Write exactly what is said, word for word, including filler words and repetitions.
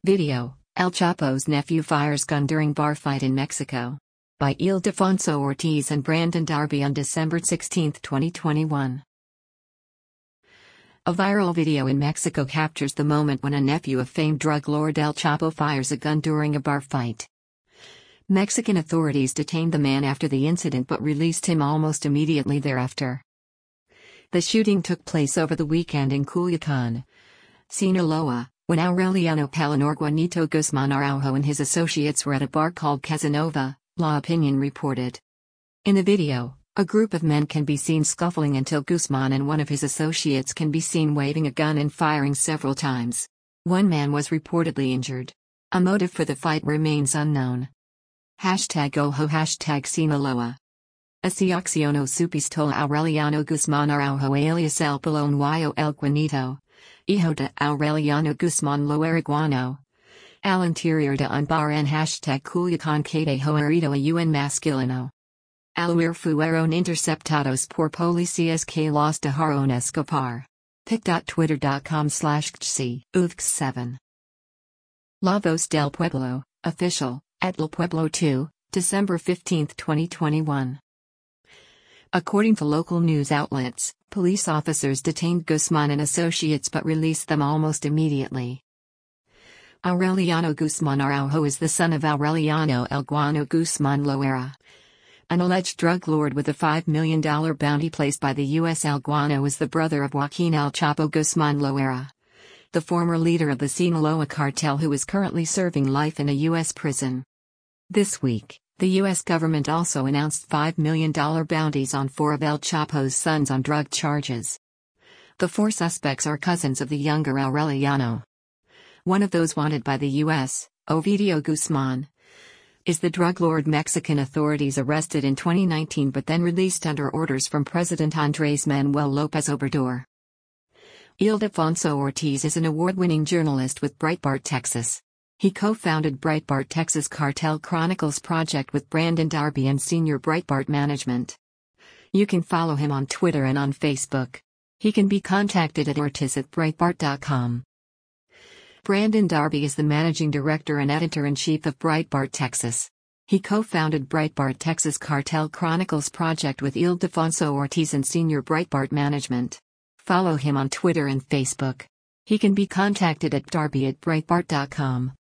Video: El Chapo's nephew fires gun during bar fight in Mexico. By Ildefonso Ortiz and Brandon Darby on December sixteenth, twenty twenty-one. A viral video in Mexico captures the moment when a nephew of famed drug lord El Chapo fires a gun during a bar fight. Mexican authorities detained the man after the incident but released him almost immediately thereafter. The shooting took place over the weekend in Culiacan, Sinaloa, when Aureliano Pelonor Juanito Guzman Araujo and his associates were at a bar called Casanova, La Opinion reported. In the video, a group of men can be seen scuffling until Guzman and one of his associates can be seen waving a gun and firing several times. One man was reportedly injured. A motive for the fight remains unknown. Hashtag Ojo Hashtag Sinaloa. Asociación Supistola Aureliano Guzman Araujo alias El Pelon y El Juanito, hijo de Aureliano Guzman Loaraguano. Al interior de un bar en hashtag Culiacan que dejó herido a un masculino. Al huir fueron interceptados por policías que los dejaron escapar. pic.twitter.com slash gc uvx seven. La Voz del Pueblo, official, at El Pueblo two, December fifteenth, twenty twenty-one. According to local news outlets, police officers detained Guzman and associates but released them almost immediately. Aureliano Guzman Araujo is the son of Aureliano El Guano Guzman Loera, an alleged drug lord with a five million dollars bounty placed by the U S El Guano is the brother of Joaquin El Chapo Guzman Loera, the former leader of the Sinaloa cartel who is currently serving life in a U S prison. This week, the U S government also announced five million dollars bounties on four of El Chapo's sons on drug charges. The four suspects are cousins of the younger Aureliano. One of those wanted by the U S, Ovidio Guzman, is the drug lord Mexican authorities arrested in twenty nineteen but then released under orders from President Andrés Manuel López Obrador. Ildefonso Ortiz is an award-winning journalist with Breitbart Texas. He co-founded Breitbart Texas Cartel Chronicles project with Brandon Darby and senior Breitbart management. You can follow him on Twitter and on Facebook. He can be contacted at ortiz at breitbart dot com. Brandon Darby is the managing director and editor-in-chief of Breitbart Texas. He co-founded Breitbart Texas Cartel Chronicles project with Ildefonso Ortiz and senior Breitbart management. Follow him on Twitter and Facebook. He can be contacted at darby at breitbart dot com.